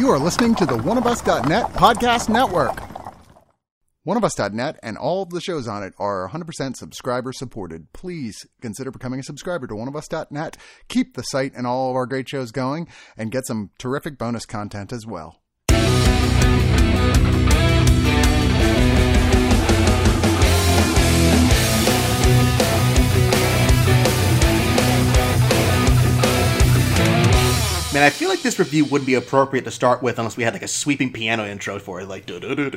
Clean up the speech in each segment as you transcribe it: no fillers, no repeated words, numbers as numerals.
You are listening to the OneOfUs.net podcast network. OneOfUs.net and all of the shows on it are 100% subscriber supported. Please consider becoming a subscriber to OneOfUs.net. Keep the site and all of our great shows going and get some terrific bonus content as well. Man, I feel like this review wouldn't be appropriate to start with unless we had like a sweeping piano intro for it, like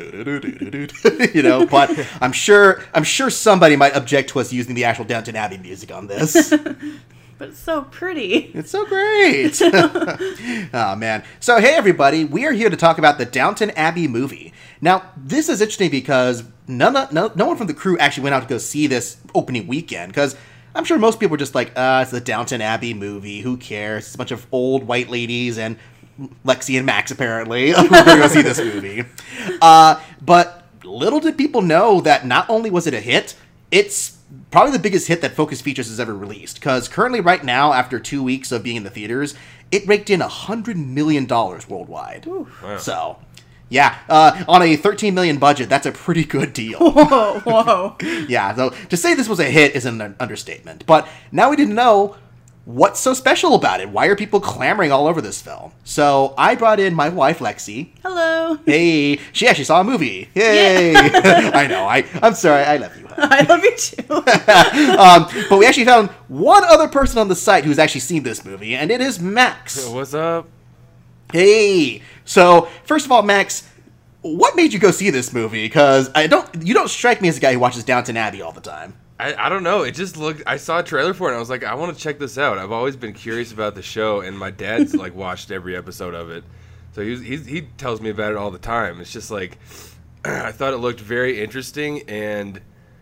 you know. But I'm sure somebody might object to us using the actual Downton Abbey music on this. But it's so pretty. It's so great. Oh, man. So, hey, everybody. We are here to talk about the Downton Abbey movie. Now, this is interesting because no one from the crew actually went out to go see this opening weekend, because I'm sure most people were just like, it's the Downton Abbey movie. Who cares? It's a bunch of old white ladies and Lexi and Max, apparently, who are going to go see this movie. But little did people know that not only was it a hit, it's probably the biggest hit that Focus Features has ever released. Because currently, right now, after 2 weeks of being in the theaters, it raked in $100 million worldwide. Ooh. Wow. So, yeah, on a $13 million budget, that's a pretty good deal. Whoa. Yeah, so to say this was a hit is an understatement. But now we didn't know what's so special about it. Why are people clamoring all over this film? So I brought in my wife, Lexi. Hello. Hey, she actually saw a movie. Yay! Yeah. I know. I'm sorry. I love you. I love you too. But we actually found one other person on the site who's actually seen this movie, and it is Max. What's up? Hey. So first of all, Max, what made you go see this movie? Because you don't strike me as a guy who watches Downton Abbey all the time. I don't know. It just looked. I saw a trailer for it, and I was like, I want to check this out. I've always been curious about the show, and my dad's like watched every episode of it, so he tells me about it all the time. It's just like I thought it looked very interesting and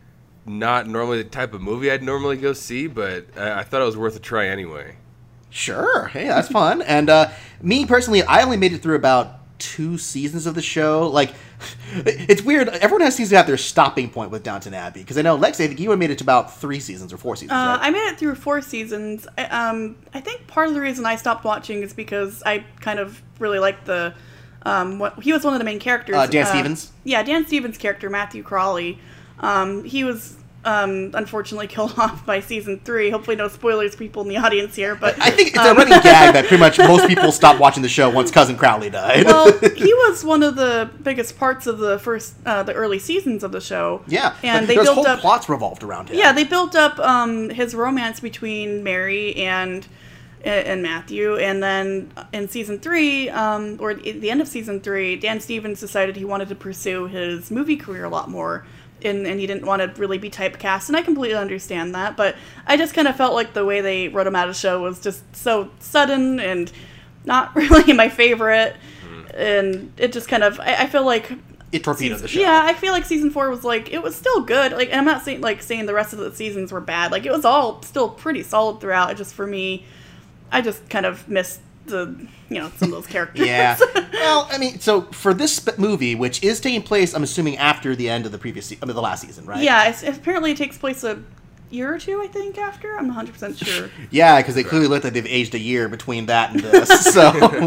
not normally the type of movie I'd normally go see, but I thought it was worth a try anyway. Sure. Hey, that's fun. And me personally, I only made it through about 2 seasons of the show. Like, it's weird. Everyone seems to have their stopping point with Downton Abbey. Because I know, Lexi, I think you made it to about 3 seasons or 4 seasons, right? I made it through 4 seasons. I think part of the reason I stopped watching is because I kind of really liked the... he was one of the main characters. Dan Stevens? Yeah, Dan Stevens' character, Matthew Crawley. He was... unfortunately killed off by season 3. Hopefully no spoilers, people in the audience here, but... I think it's a running gag that pretty much most people stopped watching the show once Cousin Crowley died. Well, he was one of the biggest parts of the the early seasons of the show. Yeah, and those whole plots revolved around him. Yeah, they built up his romance between Mary and Matthew, and then in season 3, or at the end of season 3, Dan Stevens decided he wanted to pursue his movie career a lot more. And he didn't want to really be typecast, and I completely understand that, but I just kind of felt like the way they wrote him out of the show was just so sudden and not really my favorite, and it just kind of, I feel like... It torpedoed the show. Yeah, I feel like season 4 was like, it was still good, like, and I'm not saying the rest of the seasons were bad, like, it was all still pretty solid throughout. It just, for me, I just kind of missed some of those characters. Yeah. Well, I mean, so for this movie, which is taking place, I'm assuming, after the end of the last season, right? Yeah, apparently it takes place a year or 2, I think, after. I'm 100% sure. Yeah, because they clearly look like they've aged a year between that and this. So,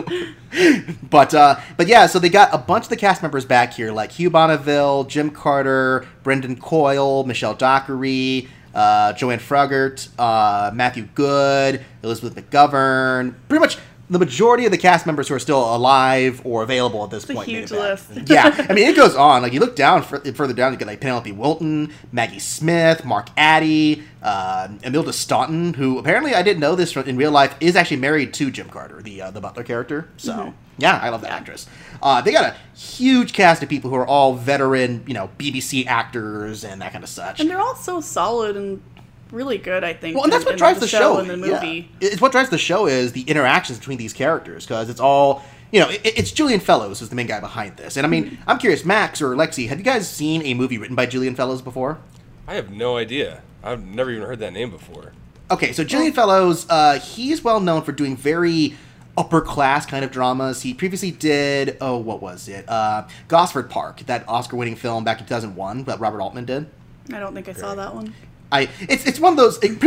but yeah, so they got a bunch of the cast members back here, like Hugh Bonneville, Jim Carter, Brendan Coyle, Michelle Dockery, Joanne Froggatt, Matthew Good, Elizabeth McGovern, pretty much the majority of the cast members who are still alive or available at this point. It's a huge list. Yeah, I mean, it goes on. Like, you look down, further down, you get, like, Penelope Wilton, Maggie Smith, Mark Addy, Imelda Staunton, who apparently, I didn't know this in real life, is actually married to Jim Carter, the butler character. So, yeah, I love that actress. They got a huge cast of people who are all veteran, BBC actors and that kind of such. And they're all so solid and really good, I think. Well, and that's what drives the show and the movie. Yeah. It's what drives the show is the interactions between these characters, because it's all, it's Julian Fellows who's the main guy behind this. And I mean, I'm curious, Max or Lexi, have you guys seen a movie written by Julian Fellows before? I have no idea. I've never even heard that name before. Okay, so Julian Fellows, he's well known for doing very upper class kind of dramas. He previously did, what was it? Gosford Park, that Oscar-winning film back in 2001 that Robert Altman did. I don't think I saw that one. It's one of those, pretty much,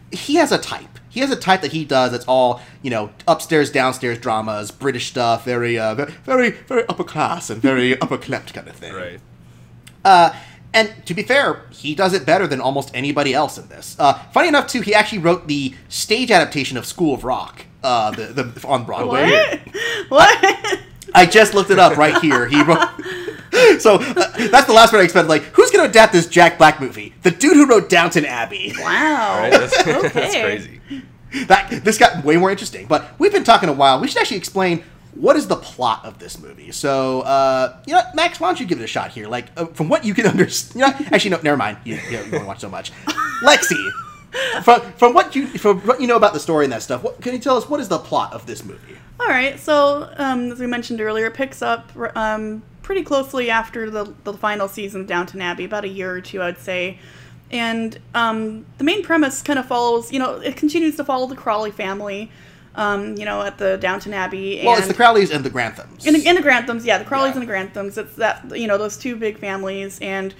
he has a type. He has a type that he does that's all, upstairs, downstairs dramas, British stuff, very, very, very upper class and very upper clept kind of thing. Right. And to be fair, he does it better than almost anybody else in this. Funny enough, too, he actually wrote the stage adaptation of School of Rock on Broadway. What? I just looked it up right here. He wrote... So, that's the last one I expected. Like, who's going to adapt this Jack Black movie? The dude who wrote Downton Abbey. Wow. Right? That's Okay. crazy. This got way more interesting. But we've been talking a while. We should actually explain what is the plot of this movie. So, Max, why don't you give it a shot here? Like, from what you can understand... actually, no, never mind. You don't watch so much. Lexi, from what you know about the story and that stuff, can you tell us what is the plot of this movie? All right. So, as we mentioned earlier, it picks up pretty closely after the final season of Downton Abbey, about a year or two, I'd say. And the main premise kind of follows, it continues to follow the Crawley family, at the Downton Abbey. Well, it's the Crowleys and the Granthams. In the Granthams, yeah, the Crawleys and the Granthams. It's that, those two big families. And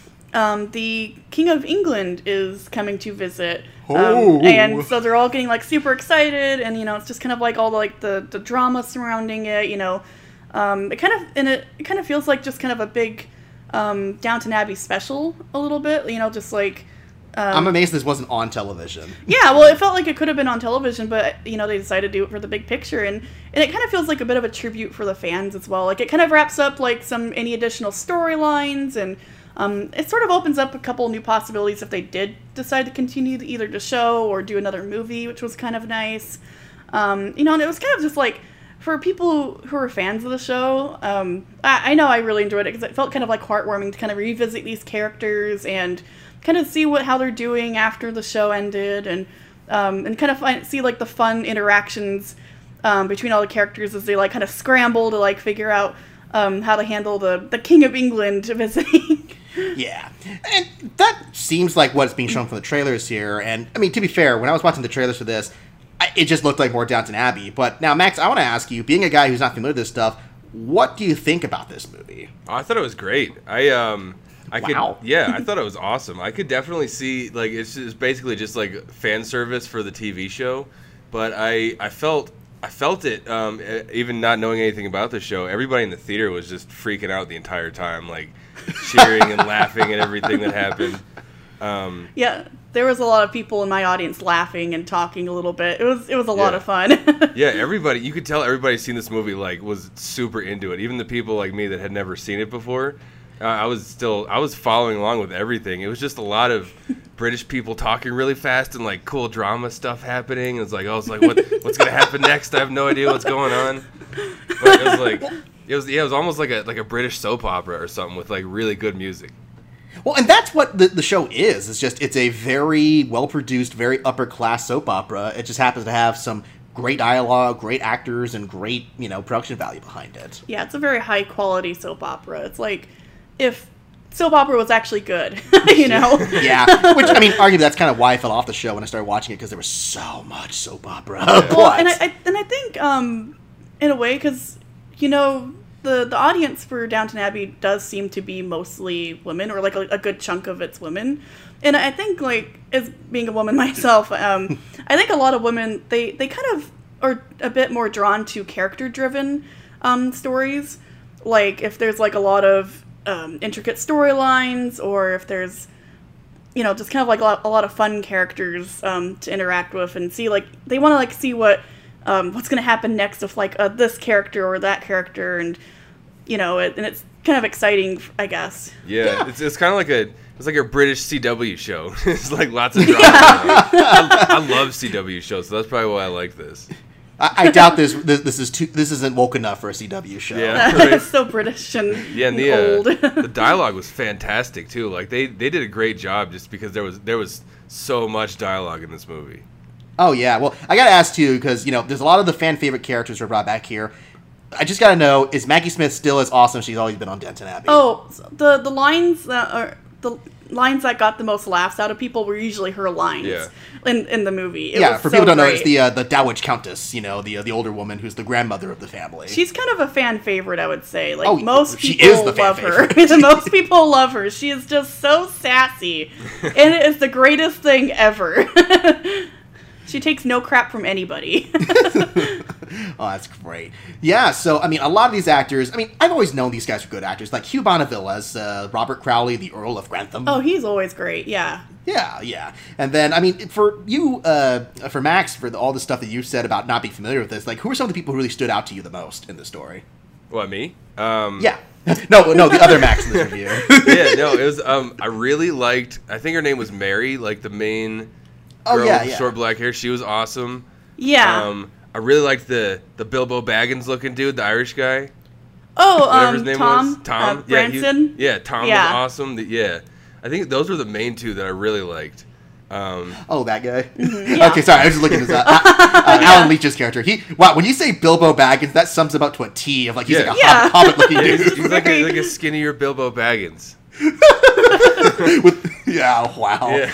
the King of England is coming to visit. And so they're all getting, super excited. And, it's just kind of all the drama surrounding it, It kind of feels like just kind of a big Downton Abbey special a little bit, just I'm amazed this wasn't on television. Yeah, well, it felt like it could have been on television, but they decided to do it for the big picture, and it kind of feels like a bit of a tribute for the fans as well. Like, it kind of wraps up any additional storylines, and it sort of opens up a couple new possibilities if they did decide to continue either the show or do another movie, which was kind of nice. And it was kind of just for people who are fans of the show, I know I really enjoyed it because it felt kind of heartwarming to kind of revisit these characters and kind of see how they're doing after the show ended, and kind of see the fun interactions between all the characters as they kind of scramble to figure out how to handle the King of England visiting. Yeah, and that seems like what's being shown from the trailers here. And I mean, to be fair, when I was watching the trailers for this, it just looked like more Downton Abbey. But now, Max, I want to ask you, being a guy who's not familiar with this stuff, what do you think about this movie? Oh, I thought it was great. I Wow. thought it was awesome. I could definitely see it's basically just fan service for the TV show, but I felt it even not knowing anything about the show. Everybody in the theater was just freaking out the entire time, cheering and laughing at everything that happened. Yeah, there was a lot of people in my audience laughing and talking a little bit. It was a lot of fun. Yeah, everybody, you could tell everybody seen this movie was super into it. Even the people like me that had never seen it before. I was following along with everything. It was just a lot of British people talking really fast and cool drama stuff happening. It's what's gonna happen next? I have no idea what's going on. But it was almost like a British soap opera or something with really good music. Well, and that's what the show is. It's a very well-produced, very upper-class soap opera. It just happens to have some great dialogue, great actors, and great, production value behind it. Yeah, it's a very high-quality soap opera. It's if soap opera was actually good, Yeah, which, arguably that's kind of why I fell off the show when I started watching it, because there was so much soap opera. Well, and I think, in a way, because, the audience for Downton Abbey does seem to be mostly women, or a good chunk of it's women. And I think as being a woman myself, I think a lot of women, they kind of are a bit more drawn to character-driven stories. If there's a lot of intricate storylines, or if there's just kind of a lot of fun characters to interact with and see, they want to see what's going to happen next with this character or that character, and and it's kind of exciting, I guess. Yeah. It's kind of it's like a British CW show. It's lots of drama. I love CW shows, so that's probably why I like this. I doubt this isn't woke enough for a CW show. Yeah, It's so British and old. The dialogue was fantastic too. They did a great job, just because there was so much dialogue in this movie. Oh yeah, well I gotta ask too, because there's a lot of the fan favorite characters were brought back here. I just gotta know, is Maggie Smith still as awesome as she's always been on Downton Abbey? Oh, the lines that are lines that got the most laughs out of people were usually her lines in the movie. It was for so people who don't know, great. it's the Dowager Countess, the older woman who's the grandmother of the family. She's kind of a fan favorite, I would say. Like, Oh, most she people is the fan love her. favorite. Most people love her. She is just so sassy. And it is the greatest thing ever. She takes no crap from anybody. Oh, that's great. Yeah, so, I mean, a lot of these actors, I mean, I've always known these guys are good actors. Like Hugh Bonneville as Robert Crowley, the Earl of Grantham. Oh, he's always great, yeah. Yeah. And then, I mean, for you, for Max, for all the stuff that you said about not being familiar with this, like, who are some of the people who really stood out to you the most in the story? What, me? Yeah. No, the other Max in this review. Yeah, no, it was, I really liked, I think her name was Mary, like the main girl with short black hair. She was awesome. Yeah. I really liked the Bilbo Baggins looking dude, the Irish guy. Oh, Whatever his name Tom? was. Tom. Branson? Tom Yeah. was awesome. Yeah. I think those were the main two that I really liked. Oh, that guy? Yeah. Okay, sorry, I was just looking at this. Alan Leach's character. When you say Bilbo Baggins, that sums him up to a T of, like, he's like a hobbit-looking dude. He's like a skinnier Bilbo Baggins. Wow. Yeah.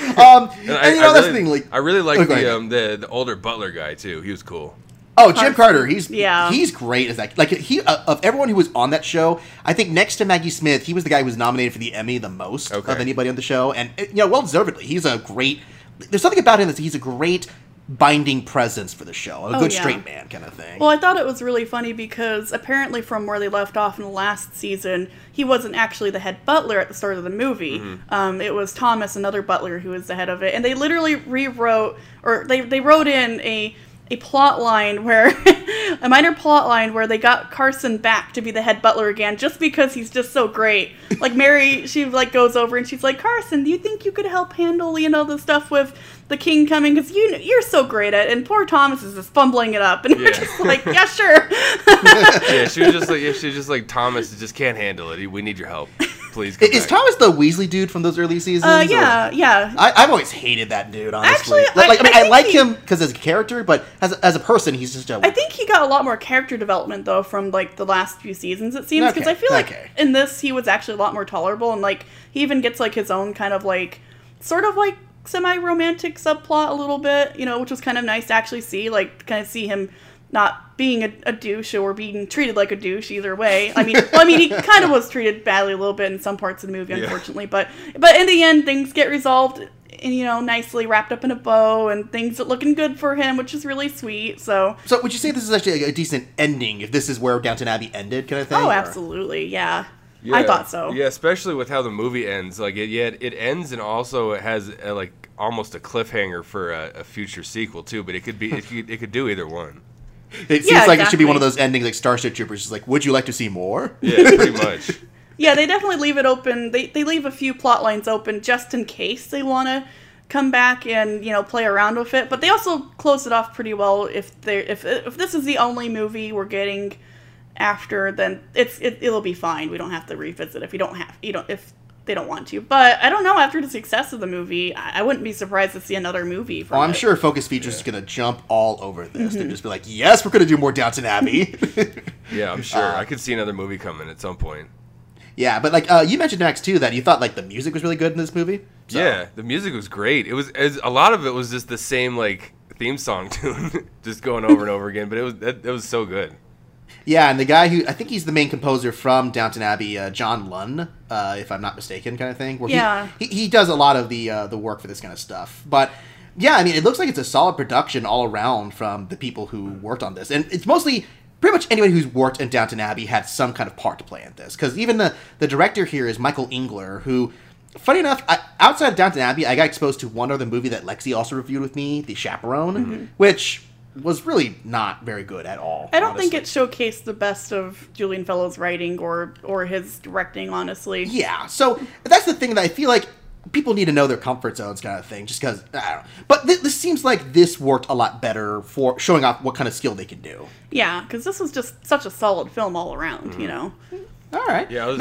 That's the thing, like... I really liked the older butler guy, too. He was cool. Oh, Jim Carter, he's great as that. Like, he of everyone who was on that show, I think next to Maggie Smith, he was the guy who was nominated for the Emmy the most of anybody on the show, and well deservedly. He's a great. There's something about him that he's a great binding presence for the show, a good straight man kind of thing. Well, I thought it was really funny because apparently from where they left off in the last season, he wasn't actually the head butler at the start of the movie. Mm-hmm. It was Thomas, another butler, who was the head of it, and they literally rewrote, or they wrote in a plot line where a minor plot line where they got Carson back to be the head butler again just because he's just so great. Like Mary, she like goes over and she's like, Carson, do you think you could help handle the stuff with the king coming, because you're so great at it. And poor Thomas is just fumbling it up, and we're just like, yeah, sure. Yeah, she was just like Thomas just can't handle it. We need your help. Please come Is back. Thomas the Weasley dude from those early seasons? Yeah. I've always hated that dude, honestly. Actually, I like him because as a character, but as a person, he's just a... I think he got a lot more character development, though, from, like, the last few seasons, it seems. Because I feel like in this, he was actually a lot more tolerable, and, like, he even gets, like, his own kind of, like, sort of, like, semi-romantic subplot a little bit, which was kind of nice to actually see, like, kind of see him not being a douche or being treated like a douche either way. I mean, he kind of was treated badly a little bit in some parts of the movie, unfortunately, but in the end, things get resolved, and, nicely wrapped up in a bow, and things are looking good for him, which is really sweet, so would you say this is actually a decent ending, if this is where Downton Abbey ended, kind of thing? Oh, absolutely, yeah. I thought so. Yeah, especially with how the movie ends. Like, it ends, and also it has, almost a cliffhanger for a future sequel, too, but it could do either one. It seems like it should be one of those endings like Starship Troopers. Just like, would you like to see more? Yeah, pretty much. Yeah, they definitely leave it open. They leave a few plot lines open just in case they want to come back and play around with it. But they also close it off pretty well. If this is the only movie we're getting after, then it'll be fine. We don't have to revisit if if they don't want to. But I don't know, after the success of the movie, I wouldn't be surprised to see another movie from I'm sure Focus Features is going to jump all over this. Mm-hmm. They'll just be like, yes, we're going to do more Downton Abbey. Yeah, I'm sure. I could see another movie coming at some point. Yeah, but you mentioned Max too that you thought the music was really good in this movie. So. Yeah, the music was great. It was a lot of it was just the same theme song tune, just going over and over again. But it was so good. Yeah, and the guy who I think he's the main composer from Downton Abbey, John Lunn, if I'm not mistaken, kind of thing. Where he does a lot of the work for this kind of stuff. But yeah, I mean, it looks like it's a solid production all around from the people who worked on this, and it's mostly pretty much anybody who's worked in Downton Abbey had some kind of part to play in this. Because even the director here is Michael Engler, who, funny enough, outside of Downton Abbey, I got exposed to one other movie that Lexi also reviewed with me, The Chaperone, which was really not very good at all. I don't think it showcased the best of Julian Fellowes' writing or his directing, honestly. Yeah, so that's the thing that I feel like people need to know their comfort zones kind of thing, just because, I don't know. But this seems like this worked a lot better for showing off what kind of skill they can do. Yeah, because this was just such a solid film all around, All right. Yeah,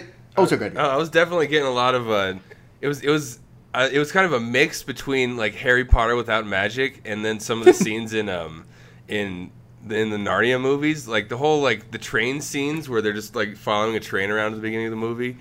so good. I was definitely getting a lot of, it was kind of a mix between Harry Potter without magic and then some of the scenes in the Narnia movies, the whole the train scenes where they're just following a train around at the beginning of the movie.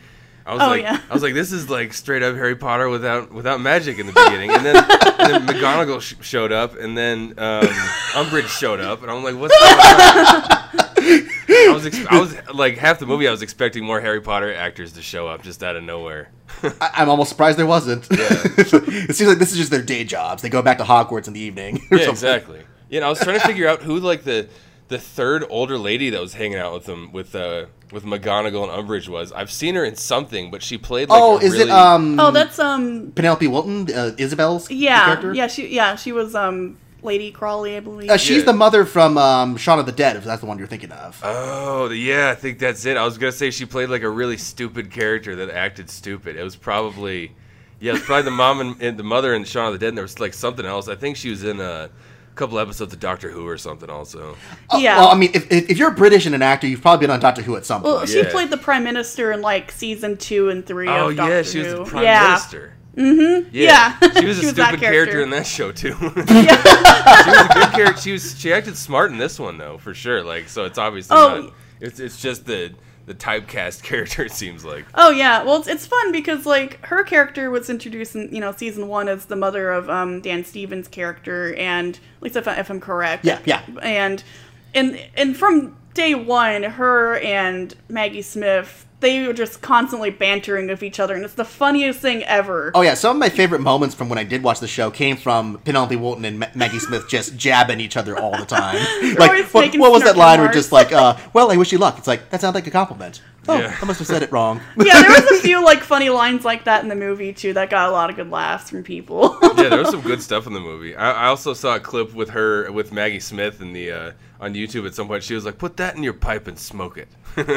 I was yeah. I was like, this is like straight up Harry Potter without magic in the beginning, and then McGonagall showed up, and then Umbridge showed up, and I'm like, what's going on? I was like half the movie I was expecting more Harry Potter actors to show up just out of nowhere. I'm almost surprised there wasn't. Yeah. It seems like this is just their day jobs. They go back to Hogwarts in the evening. Yeah, exactly. You know, I was trying to figure out who like the third older lady that was hanging out with them with McGonagall and Umbridge was. I've seen her in something, but she played like is really... it Oh, that's Penelope Wilton, Isabel's character? Yeah, she was Lady Crawley, I believe. She's the mother from Shaun of the Dead, if that's the one you're thinking of. Oh, yeah, I think that's it. I was going to say she played like a really stupid character that acted stupid. It was probably the mom and the mother in Shaun of the Dead, and there was like something else. I think she was in a couple episodes of Doctor Who or something also. Yeah. Well, I mean, if you're British and an actor, you've probably been on Doctor Who at some point. Well, she played the Prime Minister in like season 2 and 3 of Doctor Who. Oh, yeah, she was the Prime Minister. Mm-hmm. Yeah. She was a stupid character in that show too. She was a good character. She acted smart in this one though, for sure. Like, so it's obviously not. It's just the typecast character. It seems like. Oh yeah, well it's fun because like her character was introduced in season 1 as the mother of Dan Stevens' character, and at least if I'm correct. Yeah. And from day one, her and Maggie Smith, they were just constantly bantering with each other, and it's the funniest thing ever. Oh yeah, some of my favorite moments from when I did watch the show came from Penelope Wilton and Maggie Smith just jabbing each other all the time. Like, what was that line where just like, well, I wish you luck. It's like, that sounds like a compliment. Oh, Yeah. I must have said it wrong. Yeah, there was a few like funny lines like that in the movie too that got a lot of good laughs from people. Yeah, there was some good stuff in the movie. I also saw a clip with Maggie Smith in the on YouTube at some point. She was like, "Put that in your pipe and smoke it." But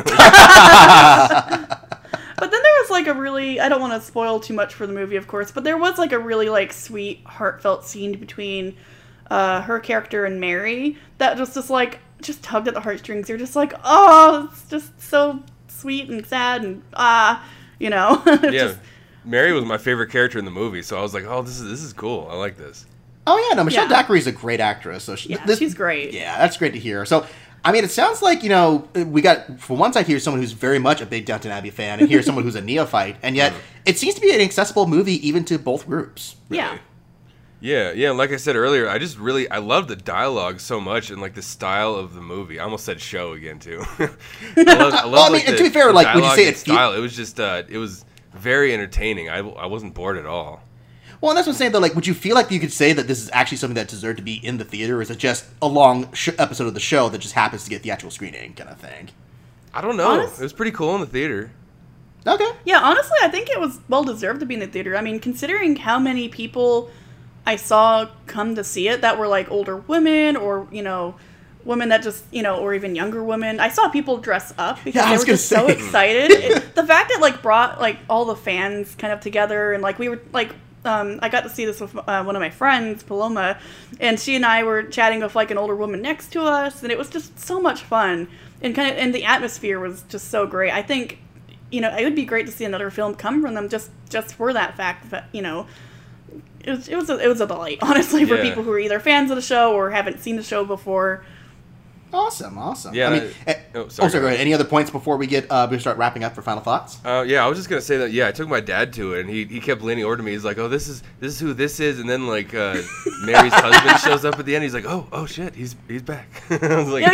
then there was like a really, I don't want to spoil too much for the movie, of course, but there was like a really like sweet, heartfelt scene between her character and Mary that was just like, just tugged at the heartstrings. You're just like, oh, it's just so sweet and sad and Yeah, Mary was my favorite character in the movie, so I was like, oh, this is cool. I like this. Oh yeah, no, Michelle Dockery's a great actress. So she's great. Yeah, that's great to hear. So, I mean, it sounds like, we got, from one side here, someone who's very much a big Downton Abbey fan, and here's someone who's a neophyte, and yet it seems to be an accessible movie even to both groups. Yeah. Yeah, like I said earlier, I love the dialogue so much and like the style of the movie. I almost said show again too. I love and to be fair, like when you say it's style, it was just it was very entertaining. I wasn't bored at all. Well, and that's what I'm saying, though, like, would you feel like you could say that this is actually something that deserved to be in the theater, or is it just a long episode of the show that just happens to get theatrical screening kind of thing? I don't know. It was pretty cool in the theater. Okay. Yeah, honestly, I think it was well-deserved to be in the theater. I mean, considering how many people I saw come to see it that were, like, older women or, women that just, or even younger women. I saw people dress up because they were just so excited. The fact it, like, brought, like, all the fans kind of together and, like, we were, like... I got to see this with one of my friends, Paloma, and she and I were chatting with like an older woman next to us, and it was just so much fun, and and the atmosphere was just so great. I think, it would be great to see another film come from them just for that fact that it was a delight, honestly, for people who are either fans of the show or haven't seen the show before. Awesome. Yeah. I mean, sorry, go ahead. Any other points before we start wrapping up for final thoughts? Yeah, I was just gonna say that. Yeah, I took my dad to it, and he kept leaning over to me. He's like, "Oh, this is who this is," and then like Mary's husband shows up at the end. He's like, "Oh shit, he's back." I was like,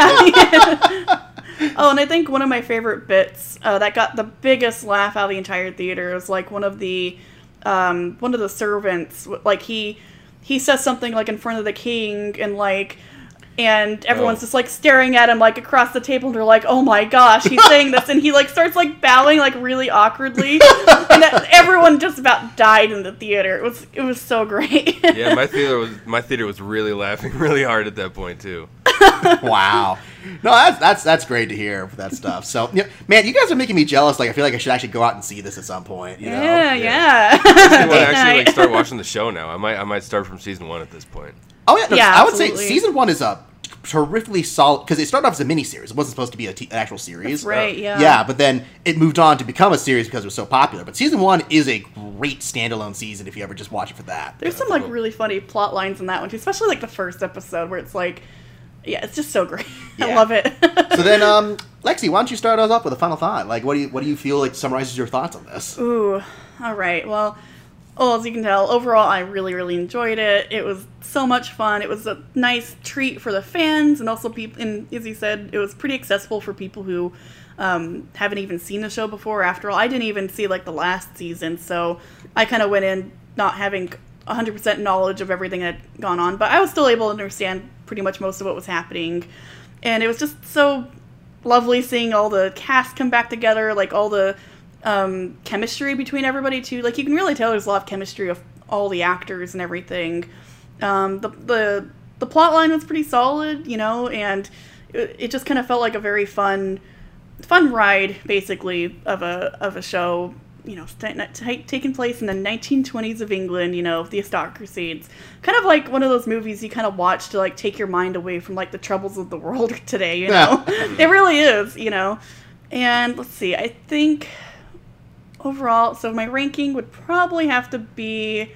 yeah. Oh, and I think one of my favorite bits that got the biggest laugh out of the entire theater was like one of the servants, like he says something like in front of the king and everyone's just like staring at him like across the table, and they're like, "Oh my gosh, he's saying this," and he like starts like bowing like really awkwardly, and everyone just about died in the theater. It was so great. Yeah, my theater was really laughing really hard at that point too. Wow. No, that's great to hear for that stuff. So, man, you guys are making me jealous. Like, I feel like I should actually go out and see this at some point. Yeah. I want to actually start watching the show now. I might start from season 1 at this point. Oh yeah, no, yeah, I would say absolutely. season 1 is a terrifically solid, because it started off as a miniseries. It wasn't supposed to be an actual series. That's right. Yeah. Yeah, but then it moved on to become a series because it was so popular. But season 1 is a great standalone season if you ever just watch it for that. There's some like really funny plot lines in that one too, especially like the first episode where it's like, yeah, it's just so great. I love it. So then, Lexi, why don't you start us off with a final thought? Like, what do you feel like summarizes your thoughts on this? Ooh, all right. Well, as you can tell, overall, I really, really enjoyed it. It was so much fun. It was a nice treat for the fans, and also people. And as you said, it was pretty accessible for people who haven't even seen the show before. After all, I didn't even see like the last season, so I kind of went in not having 100% knowledge of everything that had gone on, but I was still able to understand pretty much most of what was happening, and it was just so lovely seeing all the cast come back together, like all the chemistry between everybody too. Like you can really tell there's a lot of chemistry of all the actors and everything. The plot line was pretty solid, and it just kind of felt like a very fun ride, basically, of a show, taking place in the 1920s of England, the aristocracies. Kind of like one of those movies you kind of watch to like take your mind away from like the troubles of the world today, It really is, And let's see, I think overall, so my ranking would probably have to be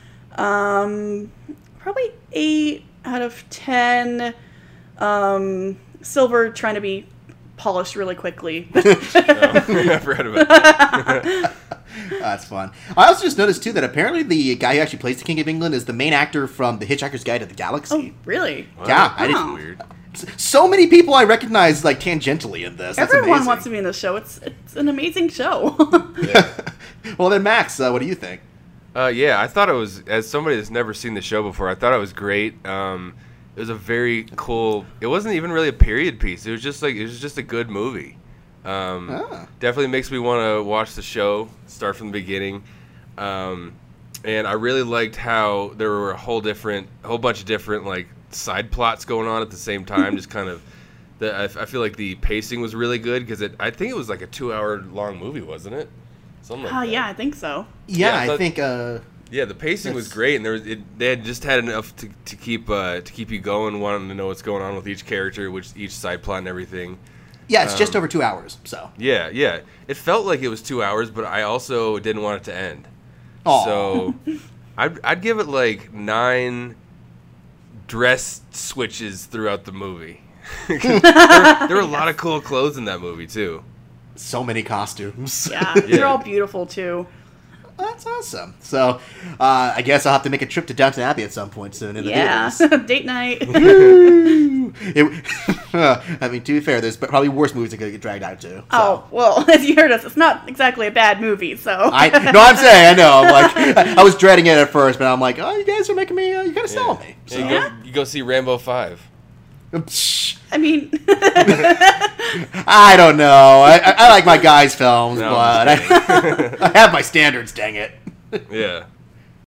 probably 8 out of 10. Silver trying to be polished really quickly. I forgot about that. That's fun. I also just noticed, too, that apparently the guy who actually plays the King of England is the main actor from The Hitchhiker's Guide to the Galaxy. Oh, really? Wow. Yeah. That's weird. So many people I recognize, like, tangentially in this. That's Everyone amazing. wants to be in this show. It's an amazing show. Well, then, Max, what do you think? Yeah, I thought it was, as somebody that's never seen the show before, I thought it was great. It was a very cool, it wasn't even really a period piece. It was just a good movie. Definitely makes me want to watch the show, start from the beginning. And I really liked how there were a whole bunch of different like side plots going on at the same time. Just kind of, I feel like the pacing was really good because I think it was like a 2-hour long movie, wasn't it? Something like that. Yeah, I think so. Yeah, I I think... Yeah, the pacing was great, and they had just had enough to keep you going, wanting to know what's going on with each character, each side plot and everything. Yeah, it's just over 2 hours, so... Yeah. It felt like it was 2 hours, but I also didn't want it to end. Aww. So I'd give it like 9 dress switches throughout the movie. there were a lot of cool clothes in that movie, too. So many costumes. Yeah, they're all beautiful, too. That's awesome. So, I guess I'll have to make a trip to Downton Abbey at some point soon in the theaters. Date night. I mean, to be fair, there's probably worse movies that could get dragged out to. So. Oh, well, as you heard us, it's not exactly a bad movie, so. I'm saying, I know. I'm like, I was dreading it at first, but I'm like, oh, you guys are making me, you gotta sell me. So. You go see Rambo 5. I mean, I don't know. I like my guys' films, No, but I have my standards, dang it. Yeah.